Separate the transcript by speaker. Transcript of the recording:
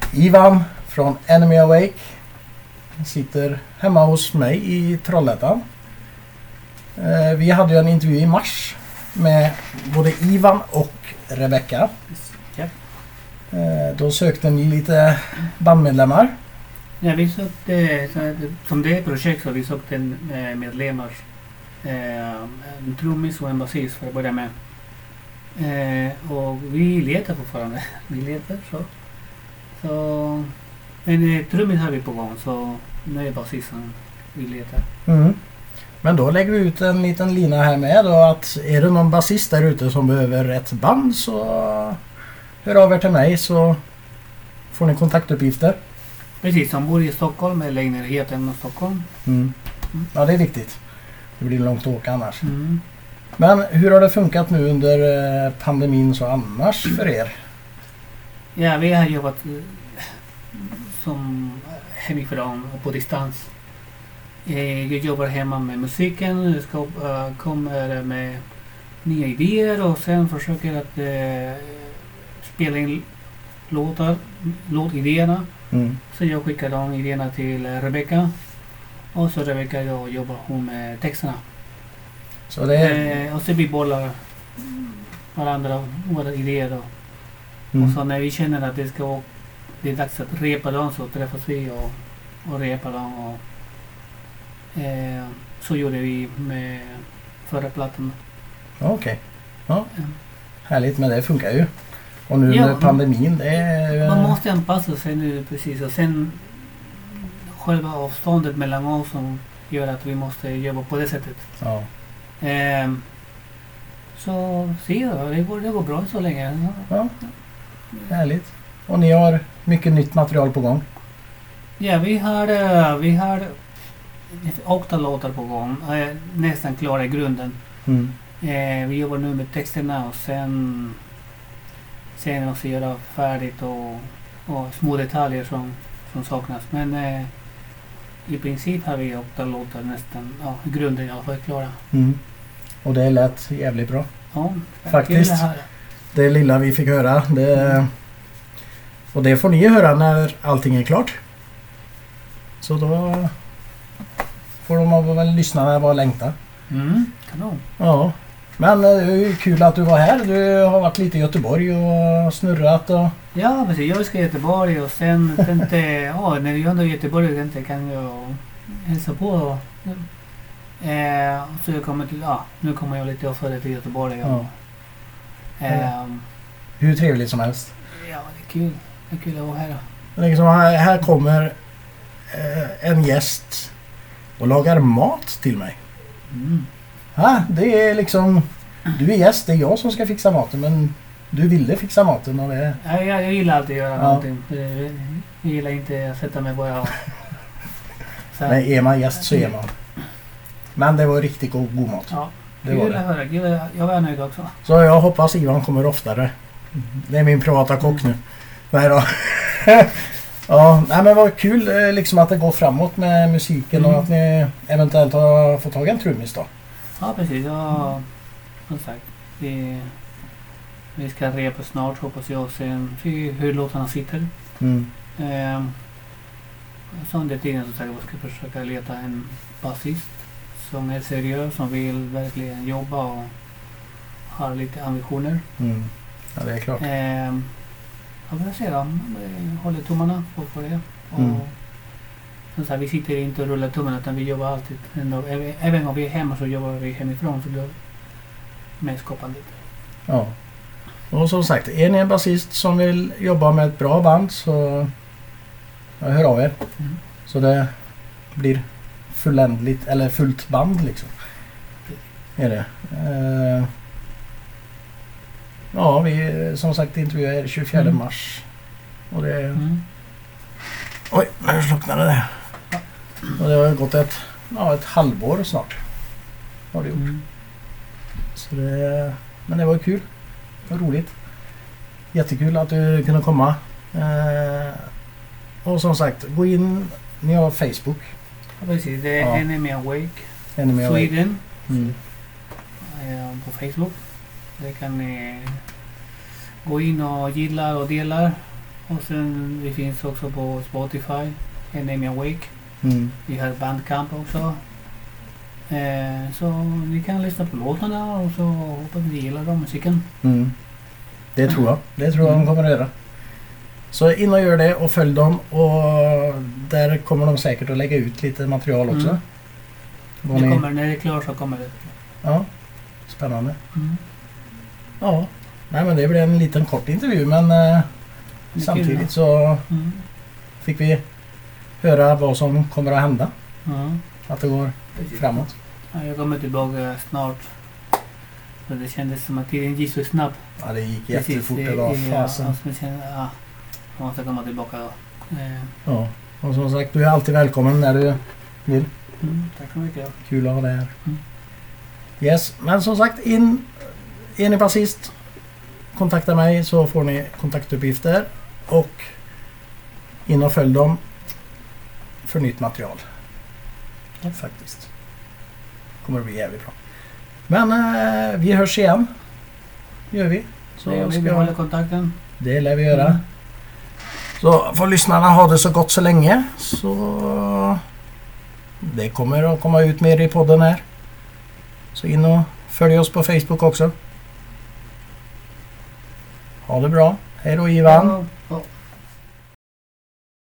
Speaker 1: Ivan från Enemy Awake sitter hemma hos mig i Trollhättan. Vi hade ju en intervju i mars med både Ivan och Rebecca.
Speaker 2: Ja.
Speaker 1: Då sökte ni lite bandmedlemmar.
Speaker 2: Ja, vi sökte, som det är projekt så vi sökte medlemmar. En trummis och en basist för att börja med. Och vi letar fortfarande. Vi letar så men trummis har vi på gång så nu är basisten vi letar.
Speaker 1: Mm. Men då lägger vi ut en liten lina här med då att är det någon basist där ute som behöver ett band så hör av er till mig så får ni kontaktuppgifter.
Speaker 2: Precis, som bor i Stockholm eller i närheten av Stockholm.
Speaker 1: Mm. Ja, det är viktigt. Det blir långt att åka annars.
Speaker 2: Mm.
Speaker 1: Men hur har det funkat nu under pandemin så annars för er?
Speaker 2: Ja, vi har jobbat som hemifrån på distans. Jag jobbar hemma med musiken, kommer med nya idéer och sen försöker att spela in låtidéerna.
Speaker 1: Mm.
Speaker 2: Så jag skickar de idéerna till Rebecca och så Rebecca då jobbar hon med texterna.
Speaker 1: Så det
Speaker 2: och så vi bollar varandra våra idéer då.
Speaker 1: Mm.
Speaker 2: Och så när vi känner att det är dags att repa dem så träffas vi och repar dem och så gjorde vi med förra plattan.
Speaker 1: Okej. Ja. Härligt, men det funkar ju. Och nu under pandemin, det är...
Speaker 2: Man måste anpassa sig nu precis och sen själva avståndet mellan oss som gör att vi måste jobba på det sättet.
Speaker 1: Ja.
Speaker 2: Så se då, det går bra så länge.
Speaker 1: Ja, härligt. Och ni har mycket nytt material på gång?
Speaker 2: Ja, vi har 8 låtar på gång. Nästan klara i grunden.
Speaker 1: Mm.
Speaker 2: Vi jobbar nu med texterna och sen måste göra färdigt och små detaljer som saknas. Men i princip har vi 8 låtar nästan, i grunden i alla fall klara.
Speaker 1: Mm. Och det lät jävligt bra.
Speaker 2: Ja,
Speaker 1: faktiskt. Det lilla vi fick höra. Och det får ni höra när allting är klart. Så då får de väl lyssna när bara längta.
Speaker 2: Kanon.
Speaker 1: Ja. Men det är ju kul att du var här. Du har varit lite i Göteborg och snurrat. Och...
Speaker 2: Ja, precis. Jag ska i Göteborg och sen tänkte när jag ändå är i Göteborg tänkte kan jag hälsa på. Så jag kommer till, nu kommer jag lite oftare till Göteborg. Och,
Speaker 1: hur trevligt som helst.
Speaker 2: Ja, det är kul. Det är kul att vara här.
Speaker 1: Liksom, här kommer en gäst och lagar mat till mig. Det är liksom, du är gäst, det är jag som ska fixa maten, men du ville fixa maten och det...
Speaker 2: Jag gillar alltid att göra någonting. Jag gillar inte att sätta mig bara och...
Speaker 1: Nej, är man gäst så är man. Men det var riktigt god mat.
Speaker 2: Ja,
Speaker 1: det var det.
Speaker 2: Höra. Jag var nöjd också.
Speaker 1: Så jag hoppas Ivan kommer oftare. Det är min privata kock nu. Nej då. Ja, men vad kul liksom att det går framåt med musiken och att ni eventuellt har fått tag i en trummis då.
Speaker 2: Ja, precis. Som sagt, vi ska repa snart hoppas jag och sen se hur låtarna sitter. Så under tiden så sagt, jag ska försöka leta en basist som är seriös, som vill verkligen jobba och har lite ambitioner.
Speaker 1: Ja, det är klart.
Speaker 2: Jag vill se dem. Håller tummarna på det. Och så här, vi sitter inte och rullar tummarna utan vi jobbar alltid. Även om vi är hemma så jobbar vi hemifrån så då med skapandet.
Speaker 1: Ja. Och som sagt, är ni en basist som vill jobba med ett bra band så hör av er. Så det blir fulländligt eller fullt band liksom. Är det. Ja, vi som sagt intervjuar 24 mars. Och det... Oj, nu slocknade det. Och det har gått ett halvår snart. Har det gjort. Så det... Men det var kul. Det var roligt. Jättekul att du kunde komma. Och som sagt, gå in. Ni har Facebook.
Speaker 2: Ja, precis. Det är Enemy Awake
Speaker 1: Enemy
Speaker 2: Sweden.
Speaker 1: Awake.
Speaker 2: På Facebook. Där kan ni gå in och gilla och dela. Och sen vi finns också på Spotify, Anemia Wake.
Speaker 1: Mm.
Speaker 2: Vi har Bandcamp också. Så ni kan lyssna på låtarna och så hoppas ni gillar dem, musiken.
Speaker 1: Mm. Det tror jag. Det tror jag de kommer att göra. Så in och gör det och följ dem. Och där kommer de säkert att lägga ut lite material också.
Speaker 2: Det kommer, när det är klart så kommer det.
Speaker 1: Ja, spännande. Ja, nej men det blir en liten kort intervju men samtidigt så fick vi höra vad som kommer att hända. Att det går framåt.
Speaker 2: Ja, jag kommer tillbaka snart. Så det kändes som att tiden gick så snabbt.
Speaker 1: Ja, det gick jättefort det var fasen.
Speaker 2: Jag måste komma tillbaka då.
Speaker 1: Ja, och som sagt, du är alltid välkommen när du vill.
Speaker 2: Tack så mycket.
Speaker 1: Kul att ha dig här. Yes, men som sagt, är ni basist, kontakta mig så får ni kontaktuppgifter och in och följ dem för nytt material. Ja, faktiskt. Kommer att bli jävligt bra. Men vi hörs igen. Gör vi. Så
Speaker 2: det ska vi hålla kontakten.
Speaker 1: Det lär vi göra. Så får lyssnarna ha det så gott så länge. Så det kommer att komma ut mer i podden här. Så in och följ oss på Facebook också. Ha det bra. Hej då Ivan.